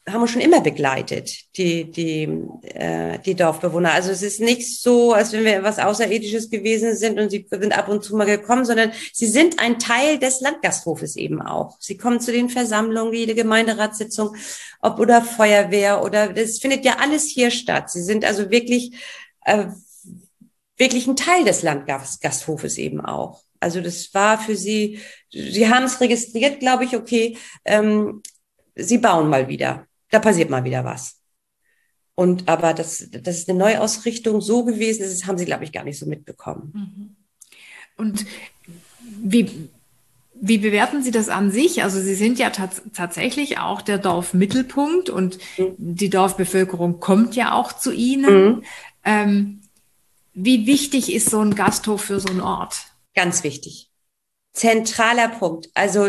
[SPEAKER 3] haben uns schon immer begleitet, die, die, äh, die Dorfbewohner. Also es ist nicht so, als wenn wir was Außerirdisches gewesen sind und sie sind ab und zu mal gekommen, sondern sie sind ein Teil des Landgasthofes eben auch. Sie kommen zu den Versammlungen, jede Gemeinderatssitzung, ob oder Feuerwehr oder das findet ja alles hier statt. Sie sind also wirklich, äh, wirklich ein Teil des Landgasthofes eben auch. Also das war für sie, sie haben es registriert, glaube ich, okay, ähm, sie bauen mal wieder. Da passiert mal wieder was. Und aber das, das ist eine Neuausrichtung so gewesen, das haben sie, glaube ich, gar nicht so mitbekommen.
[SPEAKER 1] Und wie, wie bewerten Sie das an sich? Also Sie sind ja tats- tatsächlich auch der Dorfmittelpunkt und
[SPEAKER 3] Mhm.
[SPEAKER 1] die Dorfbevölkerung kommt ja auch zu Ihnen.
[SPEAKER 3] Mhm.
[SPEAKER 1] Ähm, wie wichtig ist so ein Gasthof für so einen Ort?
[SPEAKER 3] Ganz wichtig. Zentraler Punkt. Also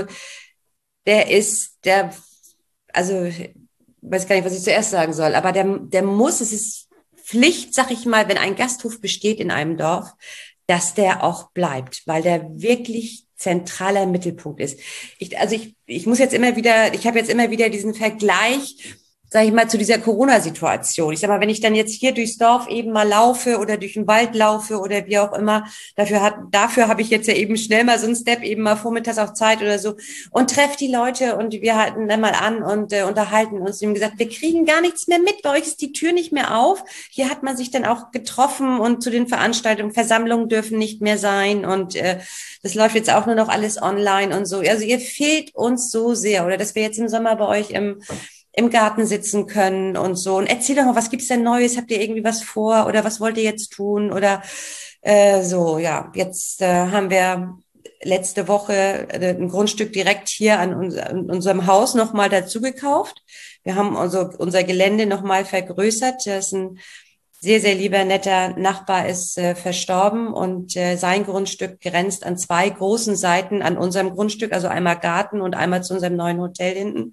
[SPEAKER 3] der ist der, also weiß gar nicht, was ich zuerst sagen soll, aber der, der muss, es ist Pflicht, sag ich mal, wenn ein Gasthof besteht in einem Dorf, dass der auch bleibt, weil der wirklich zentraler Mittelpunkt ist. Ich, also ich, ich muss jetzt immer wieder, ich habe jetzt immer wieder diesen Vergleich, sage ich mal, zu dieser Corona-Situation. Ich sag mal, wenn ich dann jetzt hier durchs Dorf eben mal laufe oder durch den Wald laufe oder wie auch immer, dafür hat, dafür habe ich jetzt ja eben schnell mal so einen Step, eben mal vormittags auch Zeit oder so und treffe die Leute und wir halten dann mal an und äh, unterhalten uns. Wir haben gesagt, wir kriegen gar nichts mehr mit, bei euch ist die Tür nicht mehr auf. Hier hat man sich dann auch getroffen und zu den Veranstaltungen, Versammlungen dürfen nicht mehr sein und äh, das läuft jetzt auch nur noch alles online und so. Also ihr fehlt uns so sehr oder dass wir jetzt im Sommer bei euch im im Garten sitzen können und so. Und erzähl doch mal, was gibt's denn Neues? Habt ihr irgendwie was vor oder was wollt ihr jetzt tun? Oder äh, so, ja, jetzt äh, haben wir letzte Woche äh, ein Grundstück direkt hier an, uns, an unserem Haus nochmal dazu gekauft. Wir haben also unser Gelände nochmal vergrößert. Das ist ein sehr, sehr lieber, netter Nachbar ist äh, verstorben und äh, sein Grundstück grenzt an zwei großen Seiten an unserem Grundstück, also einmal Garten und einmal zu unserem neuen Hotel hinten.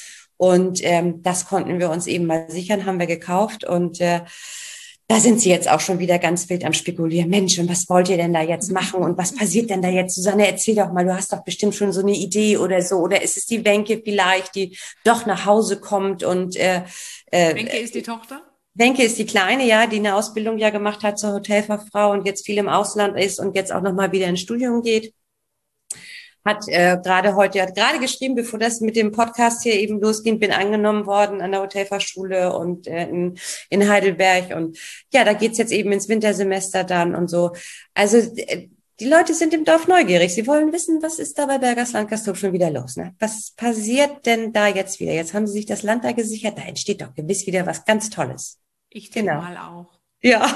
[SPEAKER 3] Und ähm, das konnten wir uns eben mal sichern, haben wir gekauft. Und äh, da sind sie jetzt auch schon wieder ganz wild am Spekulieren. Mensch, und was wollt ihr denn da jetzt machen? Und was passiert denn da jetzt? Susanne, erzähl doch mal, du hast doch bestimmt schon so eine Idee oder so. Oder ist es die Wenke vielleicht, die doch nach Hause kommt? Und äh, äh,
[SPEAKER 1] Wenke ist die Tochter?
[SPEAKER 3] Wenke ist die Kleine, ja, die eine Ausbildung ja gemacht hat zur Hotelfachfrau und jetzt viel im Ausland ist und jetzt auch nochmal wieder ins Studium geht. Hat äh, gerade heute, hat gerade geschrieben, bevor das mit dem Podcast hier eben losging, bin angenommen worden an der Hotelfachschule und äh, in, in Heidelberg. Und ja, da geht's jetzt eben ins Wintersemester dann und so. Also äh, die Leute sind im Dorf neugierig. Sie wollen wissen, was ist da bei Bergers Landgasthof schon wieder los? Ne? Was passiert denn da jetzt wieder? Jetzt haben sie sich das Land da gesichert. Da entsteht doch gewiss wieder was ganz Tolles.
[SPEAKER 1] Ich denke
[SPEAKER 3] Genau.
[SPEAKER 1] mal auch.
[SPEAKER 3] Ja.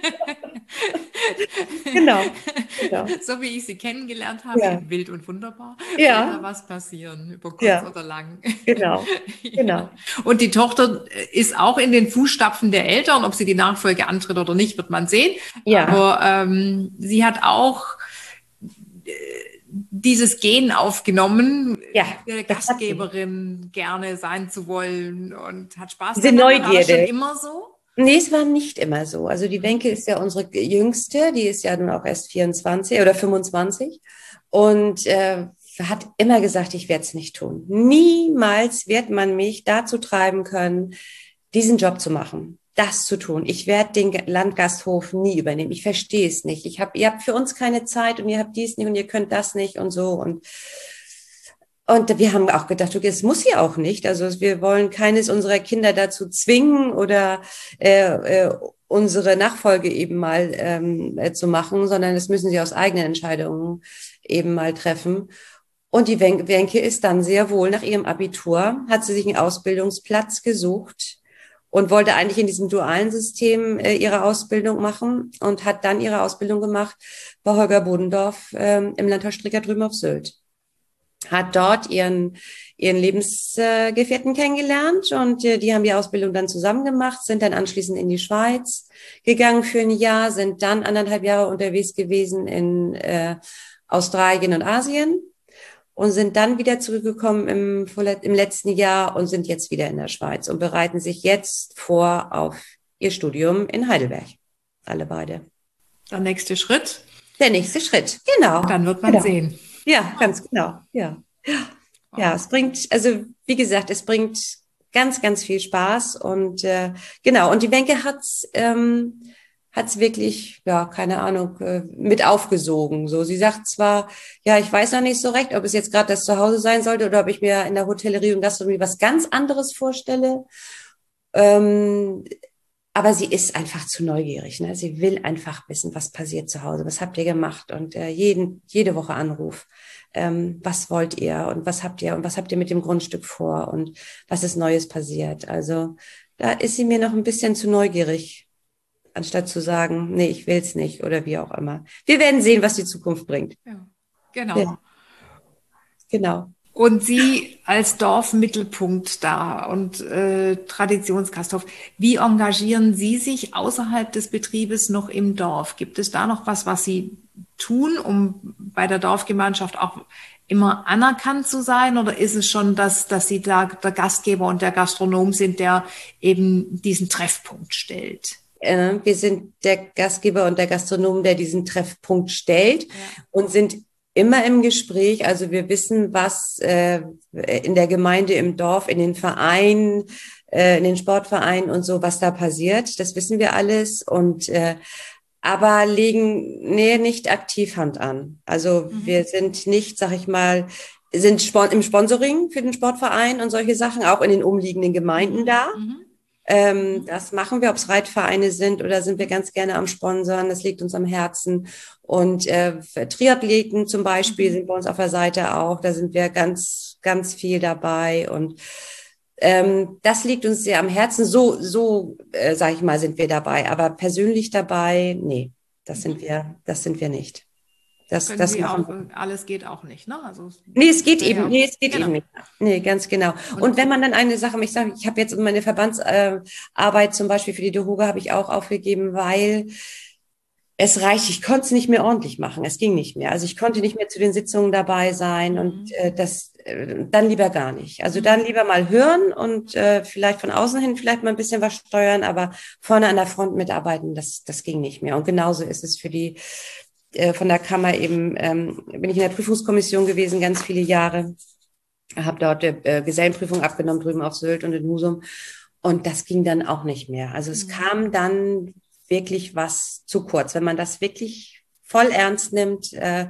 [SPEAKER 3] Genau. Genau.
[SPEAKER 1] So wie ich sie kennengelernt habe,
[SPEAKER 3] Ja.
[SPEAKER 1] in Wild und Wunderbar,
[SPEAKER 3] Ja.
[SPEAKER 1] wird da was passieren, über kurz
[SPEAKER 3] Ja.
[SPEAKER 1] oder lang.
[SPEAKER 3] Genau. Genau.
[SPEAKER 1] Ja. Und die Tochter ist auch in den Fußstapfen der Eltern, ob sie die Nachfolge antritt oder nicht, wird man sehen.
[SPEAKER 3] Ja.
[SPEAKER 1] Aber ähm, sie hat auch äh, dieses Gen aufgenommen,
[SPEAKER 3] Ja,
[SPEAKER 1] der
[SPEAKER 3] das hat sie.
[SPEAKER 1] Gastgeberin gerne sein zu wollen und hat Spaß
[SPEAKER 3] Diese
[SPEAKER 1] daran. War das schon
[SPEAKER 3] Neugierde.
[SPEAKER 1] immer so?
[SPEAKER 3] Nee, es war nicht immer so. Also die Wenke ist ja unsere Jüngste, die ist ja nun auch erst vierundzwanzig oder fünfundzwanzig und äh, hat immer gesagt, ich werde es nicht tun. Niemals wird man mich dazu treiben können, diesen Job zu machen, das zu tun. Ich werde den Landgasthof nie übernehmen. Ich verstehe es nicht. Ich hab, ihr habt für uns keine Zeit und ihr habt dies nicht und ihr könnt das nicht und so und Und wir haben auch gedacht, okay, es muss sie auch nicht. Also wir wollen keines unserer Kinder dazu zwingen oder äh, äh, unsere Nachfolge eben mal ähm, äh, zu machen, sondern das müssen sie aus eigenen Entscheidungen eben mal treffen. Und die Wenke ist dann sehr wohl nach ihrem Abitur, hat sie sich einen Ausbildungsplatz gesucht und wollte eigentlich in diesem dualen System äh, ihre Ausbildung machen und hat dann ihre Ausbildung gemacht bei Holger Bodendorf ähm, im Landhaus Stricker drüben auf Sylt. Hat dort ihren, ihren Lebensgefährten kennengelernt und äh, die haben die Ausbildung dann zusammen gemacht, sind dann anschließend in die Schweiz gegangen für ein Jahr, sind dann anderthalb Jahre unterwegs gewesen in äh, Australien und Asien und sind dann wieder zurückgekommen im, im letzten Jahr und sind jetzt wieder in der Schweiz und bereiten sich jetzt vor auf ihr Studium in Heidelberg. Alle beide.
[SPEAKER 1] Der nächste Schritt?
[SPEAKER 3] Der nächste Schritt, genau.
[SPEAKER 1] Dann wird man
[SPEAKER 3] genau.
[SPEAKER 1] sehen.
[SPEAKER 3] Ja, ganz genau. Ja. Ja, es bringt, also wie gesagt, es bringt ganz, ganz viel Spaß. Und äh, genau, und die Wenke hat's ähm, hat's wirklich, ja, keine Ahnung, äh, mit aufgesogen. So, sie sagt zwar, ja, ich weiß noch nicht so recht, ob es jetzt gerade das Zuhause sein sollte oder ob ich mir in der Hotellerie und Gastronomie was ganz anderes vorstelle. Ähm, aber sie ist einfach zu neugierig. Ne? Sie will einfach wissen, was passiert zu Hause. Was habt ihr gemacht? Und äh, jeden, jede Woche Anruf. Ähm, was wollt ihr? Und was habt ihr? Und was habt ihr mit dem Grundstück vor? Und was ist Neues passiert? Also da ist sie mir noch ein bisschen zu neugierig, anstatt zu sagen, nee, ich will's nicht oder wie auch immer. Wir werden sehen, was die Zukunft bringt.
[SPEAKER 1] Ja, genau.
[SPEAKER 3] Ja, genau.
[SPEAKER 1] Und Sie als Dorfmittelpunkt da und äh, Traditionsgasthof, wie engagieren Sie sich außerhalb des Betriebes noch im Dorf? Gibt es da noch was, was Sie tun, um bei der Dorfgemeinschaft auch immer anerkannt zu sein? Oder ist es schon, dass, dass Sie da der Gastgeber und der Gastronom sind, der eben diesen Treffpunkt stellt?
[SPEAKER 3] Äh, wir sind der Gastgeber und der Gastronom, der diesen Treffpunkt stellt,
[SPEAKER 1] Ja.
[SPEAKER 3] und sind immer im Gespräch. Also wir wissen, was äh, in der Gemeinde, im Dorf, in den Vereinen, äh, in den Sportvereinen und so, was da passiert. Das wissen wir alles. Und äh, aber legen nee, nicht aktiv Hand an. Also
[SPEAKER 1] Mhm.
[SPEAKER 3] wir sind nicht, sag ich mal, sind Spon- im Sponsoring für den Sportverein und solche Sachen, auch in den umliegenden Gemeinden da.
[SPEAKER 1] Mhm.
[SPEAKER 3] Ähm, das machen wir, ob es Reitvereine sind oder sind wir ganz gerne am Sponsern. Das liegt uns am Herzen. Und äh, Triathleten zum Beispiel
[SPEAKER 1] Mhm.
[SPEAKER 3] sind bei uns auf der Seite auch. Da sind wir ganz, ganz viel dabei. Und ähm, das liegt uns sehr am Herzen. So, so äh, sage ich mal, sind wir dabei. Aber persönlich dabei, nee, das sind wir, das sind wir nicht. Das,
[SPEAKER 1] Können
[SPEAKER 3] das
[SPEAKER 1] Sie
[SPEAKER 3] machen
[SPEAKER 1] auch,
[SPEAKER 3] wir.
[SPEAKER 1] alles geht auch nicht, ne? Also
[SPEAKER 3] Nee, es
[SPEAKER 1] das
[SPEAKER 3] geht
[SPEAKER 1] wäre
[SPEAKER 3] eben,
[SPEAKER 1] ja
[SPEAKER 3] nee,
[SPEAKER 1] auch,
[SPEAKER 3] es geht
[SPEAKER 1] genau.
[SPEAKER 3] eben nicht. Nee, ganz genau. Und
[SPEAKER 1] Und
[SPEAKER 3] wenn man dann eine Sache, ich sage, ich habe jetzt meine Verbandsarbeit äh, Arbeit zum Beispiel für die DeHoga habe ich auch aufgegeben, weil es reicht, ich konnte es nicht mehr ordentlich machen. Es ging nicht mehr. Also ich konnte nicht mehr zu den Sitzungen dabei sein, und
[SPEAKER 1] mhm.
[SPEAKER 3] äh, das äh, dann lieber gar nicht. Also
[SPEAKER 1] Mhm.
[SPEAKER 3] dann lieber mal hören und äh, vielleicht von außen hin vielleicht mal ein bisschen was steuern, aber vorne an der Front mitarbeiten, das, das ging nicht mehr. Und genauso ist es für die äh, von der Kammer eben, ähm, bin ich in der Prüfungskommission gewesen, ganz viele Jahre. Habe dort äh, Gesellenprüfung abgenommen drüben auf Sylt und in Husum. Und das ging dann auch nicht mehr. Also es
[SPEAKER 1] Mhm.
[SPEAKER 3] kam dann wirklich was zu kurz. Wenn man das wirklich voll ernst nimmt, äh,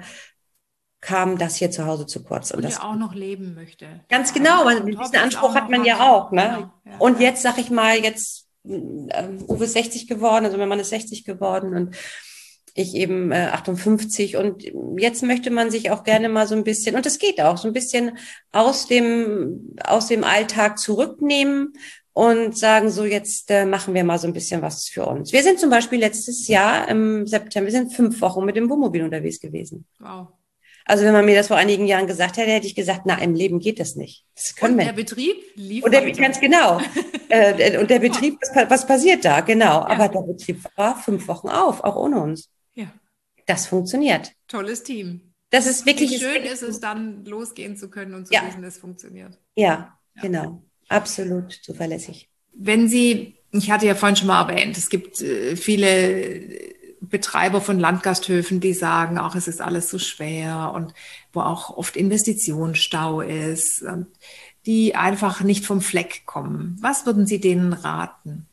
[SPEAKER 3] kam das hier zu Hause zu kurz. Und
[SPEAKER 1] Und
[SPEAKER 3] das
[SPEAKER 1] ja auch noch leben möchte.
[SPEAKER 3] ganz
[SPEAKER 1] Ja,
[SPEAKER 3] genau,
[SPEAKER 1] ne?
[SPEAKER 3] weil
[SPEAKER 1] Und
[SPEAKER 3] diesen
[SPEAKER 1] Hobbys auch
[SPEAKER 3] Anspruch hat
[SPEAKER 1] noch
[SPEAKER 3] man
[SPEAKER 1] hat.
[SPEAKER 3] ja auch,
[SPEAKER 1] Genau.
[SPEAKER 3] ne?
[SPEAKER 1] Ja,
[SPEAKER 3] Und
[SPEAKER 1] ja.
[SPEAKER 3] jetzt sag ich mal, jetzt ähm, Uwe ist sechzig geworden, also mein Mann ist sechzig geworden und ich eben äh, achtundfünfzig, und jetzt möchte man sich auch gerne mal so ein bisschen, und es geht auch, so ein bisschen aus dem, aus dem Alltag zurücknehmen und sagen, so jetzt äh, machen wir mal so ein bisschen was für uns. Wir sind zum Beispiel letztes Jahr im September, wir sind fünf Wochen mit dem Wohnmobil unterwegs gewesen.
[SPEAKER 1] Wow.
[SPEAKER 3] Also wenn man mir das vor einigen Jahren gesagt hätte, hätte ich gesagt, na, im Leben geht das nicht. Das können
[SPEAKER 1] Und
[SPEAKER 3] wir
[SPEAKER 1] der
[SPEAKER 3] nicht.
[SPEAKER 1] Betrieb lief
[SPEAKER 3] Und der,
[SPEAKER 1] weiter.
[SPEAKER 3] ganz genau. Äh, und der Betrieb, was, was passiert da? Genau.
[SPEAKER 1] Ja.
[SPEAKER 3] Aber der Betrieb war fünf Wochen auf, auch ohne uns.
[SPEAKER 1] Ja,
[SPEAKER 3] Das funktioniert.
[SPEAKER 1] tolles Team.
[SPEAKER 3] Das ist
[SPEAKER 1] Wie
[SPEAKER 3] wirklich, ist
[SPEAKER 1] schön
[SPEAKER 3] wirklich,
[SPEAKER 1] ist es dann, losgehen zu können und zu
[SPEAKER 3] ja,
[SPEAKER 1] wissen, es funktioniert.
[SPEAKER 3] ja,
[SPEAKER 1] Ja.
[SPEAKER 3] genau. Absolut zuverlässig.
[SPEAKER 1] Wenn Sie, ich hatte ja vorhin schon mal erwähnt, es gibt äh, viele Betreiber von Landgasthöfen, die sagen, auch es ist alles so schwer und wo auch oft Investitionsstau ist und die einfach nicht vom Fleck kommen. Was würden Sie denen raten?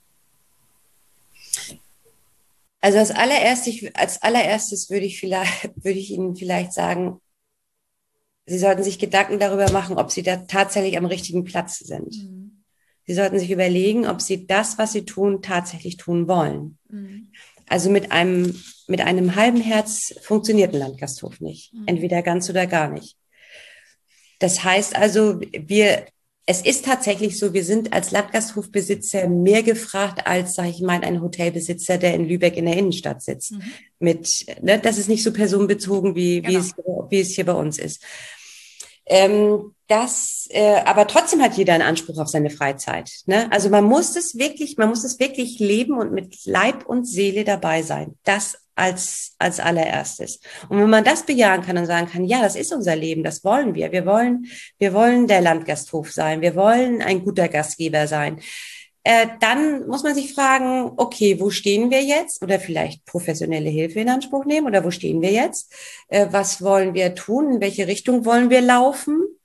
[SPEAKER 3] Also als allererstes, als allererstes würde ich vielleicht, würde ich Ihnen vielleicht sagen, Sie sollten sich Gedanken darüber machen, ob Sie da tatsächlich am richtigen Platz sind.
[SPEAKER 1] Mhm.
[SPEAKER 3] Sie sollten sich überlegen, ob Sie das, was Sie tun, tatsächlich tun wollen.
[SPEAKER 1] Mhm.
[SPEAKER 3] Also mit einem, mit einem halben Herz funktioniert ein Landgasthof nicht.
[SPEAKER 1] Mhm.
[SPEAKER 3] Entweder ganz oder gar nicht. Das heißt also, wir, es ist tatsächlich so, wir sind als Landgasthofbesitzer mehr gefragt als, sage ich mal, ein Hotelbesitzer, der in Lübeck in der Innenstadt sitzt.
[SPEAKER 1] Mhm.
[SPEAKER 3] Mit, ne, das ist nicht so personenbezogen, wie, wie,
[SPEAKER 1] Genau.
[SPEAKER 3] es, wie es hier bei uns ist. Ähm, das, äh, aber trotzdem hat jeder einen Anspruch auf seine Freizeit. Ne? Also man muss es wirklich, man muss es wirklich leben und mit Leib und Seele dabei sein. Das als als allererstes. Und wenn man das bejahen kann und sagen kann, ja, das ist unser Leben, das wollen wir. Wir wollen, wir wollen der Landgasthof sein. Wir wollen ein guter Gastgeber sein. Äh, dann muss man sich fragen, okay, wo stehen wir jetzt? Oder vielleicht professionelle Hilfe in Anspruch nehmen. Oder wo stehen wir jetzt? Äh, was wollen wir tun? In welche Richtung wollen wir laufen?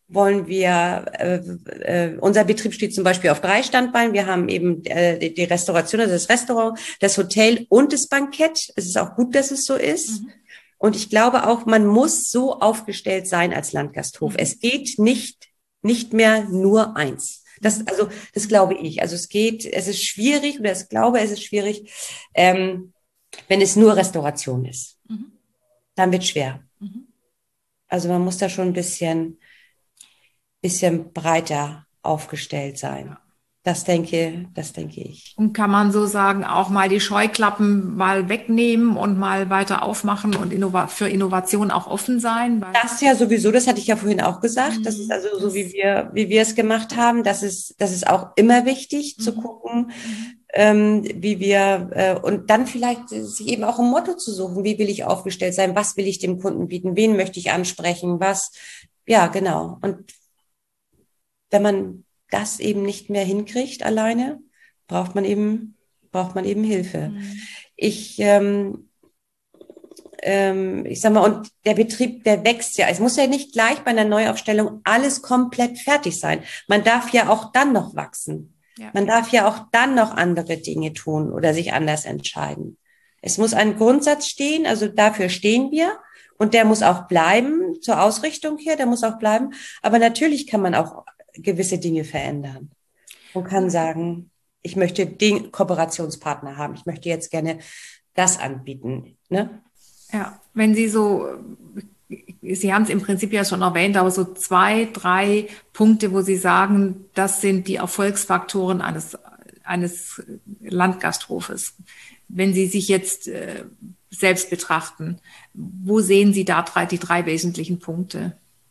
[SPEAKER 3] wollen wir, äh, äh, unser Betrieb steht zum Beispiel auf drei Standbeinen. Wir haben eben äh, die, die Restauration, also das Restaurant, das Hotel und das Bankett. Es ist auch gut, dass es so ist. Mhm. Und ich glaube auch, man muss so aufgestellt sein als Landgasthof. Mhm. Es geht nicht, nicht mehr nur eins. Das, also, das glaube ich. Also es geht, es ist schwierig, oder ich glaube, es ist schwierig, ähm, wenn es nur Restauration ist. Mhm. Dann wird es schwer. Mhm. Also man muss da schon ein bisschen, bisschen breiter aufgestellt sein. Ja. Das denke, das denke ich.
[SPEAKER 1] Und kann man so sagen, auch mal die Scheuklappen mal wegnehmen und mal weiter aufmachen und innova- für Innovation auch offen sein? Weil
[SPEAKER 3] das ja sowieso, das hatte ich ja vorhin auch gesagt. Mhm. Das ist also so, wie wir, wie wir es gemacht haben. Das ist, das ist auch immer wichtig, mhm. zu gucken, mhm. ähm, wie wir, äh, und dann vielleicht sich eben auch ein Motto zu suchen. Wie will ich aufgestellt sein? Was will ich dem Kunden bieten? Wen möchte ich ansprechen? Was? Ja, genau. Und wenn man das eben nicht mehr hinkriegt alleine, braucht man eben, braucht man eben Hilfe. Mhm. Ich, ähm, ähm, ich sag mal, und der Betrieb, der wächst ja. Es muss ja nicht gleich bei einer Neuaufstellung alles komplett fertig sein. Man darf ja auch dann noch wachsen. Ja. Man darf ja auch dann noch andere Dinge tun oder sich anders entscheiden. Es muss ein Grundsatz stehen, also dafür stehen wir. Und der muss auch bleiben, zur Ausrichtung her, der muss auch bleiben. Aber natürlich kann man auch gewisse Dinge verändern und kann sagen, ich möchte den Kooperationspartner haben. Ich möchte jetzt gerne das anbieten. Ne?
[SPEAKER 1] Ja, wenn Sie so, Sie haben es im Prinzip ja schon erwähnt, aber so zwei, drei Punkte, wo Sie sagen, das sind die Erfolgsfaktoren eines, eines Landgasthofes. Wenn Sie sich jetzt äh, selbst betrachten, wo sehen Sie da drei, die drei wesentlichen Punkte?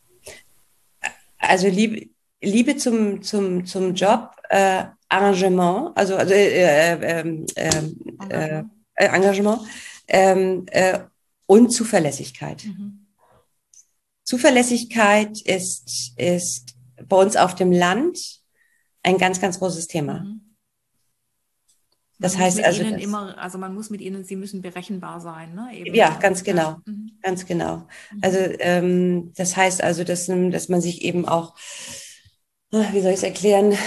[SPEAKER 3] Also Liebe, Liebe zum, zum, zum Job, äh, Engagement, also, also äh, äh, äh, äh, äh, Engagement ähm, äh, und Zuverlässigkeit. Mhm. Zuverlässigkeit ist, ist bei uns auf dem Land ein ganz, ganz großes Thema. Mhm. Das
[SPEAKER 1] man
[SPEAKER 3] heißt
[SPEAKER 1] muss mit
[SPEAKER 3] also,
[SPEAKER 1] ihnen
[SPEAKER 3] das,
[SPEAKER 1] immer, also man muss mit ihnen, sie müssen berechenbar sein, ne? Eben.
[SPEAKER 3] Ja, ganz genau,
[SPEAKER 1] ja. Mhm.
[SPEAKER 3] ganz genau. Also ähm, das heißt also, dass, dass man sich eben auch, wie soll ich es erklären,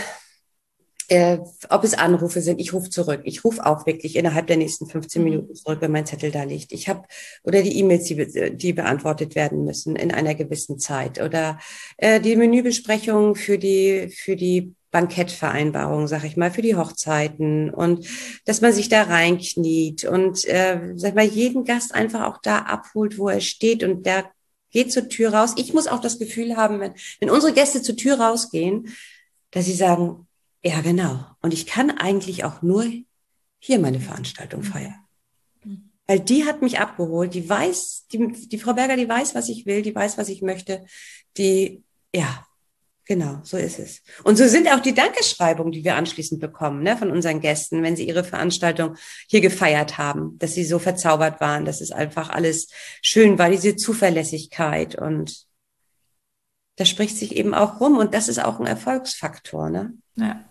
[SPEAKER 3] äh, ob es Anrufe sind, ich rufe zurück. Ich rufe auch wirklich innerhalb der nächsten fünfzehn mhm. Minuten zurück, wenn mein Zettel da liegt. Ich habe oder die E-Mails, die, die beantwortet werden müssen in einer gewissen Zeit oder äh, die Menübesprechung für die für die Bankettvereinbarung, sag ich mal, für die Hochzeiten und dass man sich da reinkniet und äh, sag mal jeden Gast einfach auch da abholt, wo er steht und der geht zur Tür raus. Ich muss auch das Gefühl haben, wenn, wenn unsere Gäste zur Tür rausgehen, dass sie sagen, ja, genau. Und ich kann eigentlich auch nur hier meine Veranstaltung feiern. Mhm. Weil die hat mich abgeholt, die weiß, die, die Frau Berger, die weiß, was ich will, die weiß, was ich möchte. Die, ja, genau, so ist es. Und so sind auch die Dankeschreibungen, die wir anschließend bekommen, ne, von unseren Gästen, wenn sie ihre Veranstaltung hier gefeiert haben, dass sie so verzaubert waren, dass es einfach alles schön war, diese Zuverlässigkeit und das spricht sich eben auch rum und das ist auch ein Erfolgsfaktor, ne?
[SPEAKER 1] Ja.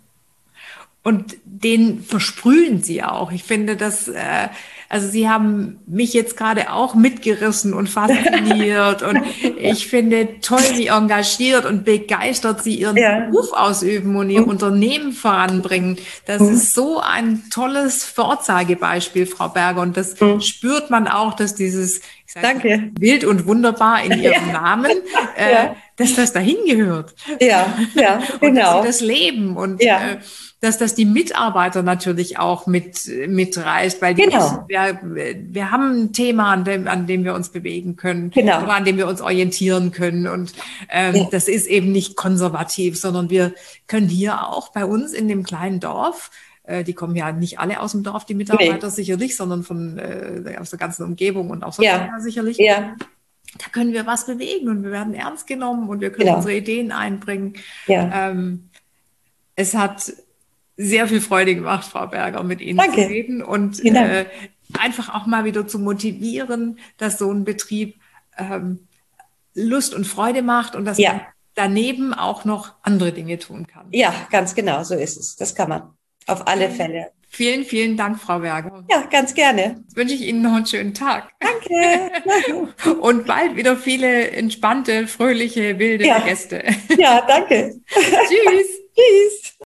[SPEAKER 1] Und den versprühen Sie auch. Ich finde, dass, äh, also Sie haben mich jetzt gerade auch mitgerissen und fasziniert. Und ich finde toll, wie engagiert und begeistert Sie Ihren ja. Beruf ausüben und Ihr mhm. Unternehmen voranbringen. Das mhm. ist so ein tolles Vorzeigebeispiel, Frau Berger. Und das mhm. spürt man auch, dass dieses ich sag,
[SPEAKER 3] Danke.
[SPEAKER 1] wild und wunderbar in Ihrem ja. Namen, äh, ja. dass das dahin gehört.
[SPEAKER 3] Ja, ja, genau.
[SPEAKER 1] Und dass Sie das leben und ja. äh, dass das die Mitarbeiter natürlich auch mit mitreißt, weil die
[SPEAKER 3] genau.
[SPEAKER 1] wir, wir haben ein Thema, an dem, an dem wir uns bewegen können
[SPEAKER 3] genau.
[SPEAKER 1] oder an dem wir uns orientieren können und ähm, ja. das ist eben nicht konservativ, sondern wir können hier auch bei uns in dem kleinen Dorf, äh, die kommen ja nicht alle aus dem Dorf, die Mitarbeiter nee. sicherlich, sondern von äh, aus der ganzen Umgebung und auch sonst
[SPEAKER 3] ja.
[SPEAKER 1] sicherlich.
[SPEAKER 3] Ja.
[SPEAKER 1] Da können wir was bewegen und wir werden ernst genommen und wir können genau. unsere Ideen einbringen.
[SPEAKER 3] Ja.
[SPEAKER 1] Ähm, es hat sehr viel Freude gemacht, Frau Berger, mit Ihnen
[SPEAKER 3] Danke.
[SPEAKER 1] zu reden und äh, einfach auch mal wieder zu motivieren, dass so ein Betrieb ähm, Lust und Freude macht und dass
[SPEAKER 3] ja.
[SPEAKER 1] man daneben auch noch andere Dinge tun kann.
[SPEAKER 3] Ja, ganz genau, so ist es. Das kann man. Auf alle Fälle.
[SPEAKER 1] Vielen, vielen Dank, Frau Berger.
[SPEAKER 3] Ja, ganz gerne.
[SPEAKER 1] Jetzt wünsche ich Ihnen noch einen schönen Tag.
[SPEAKER 3] Danke.
[SPEAKER 1] Und bald wieder viele entspannte, fröhliche, wilde
[SPEAKER 3] Ja.
[SPEAKER 1] Gäste.
[SPEAKER 3] Ja, danke.
[SPEAKER 1] Tschüss.
[SPEAKER 3] Tschüss.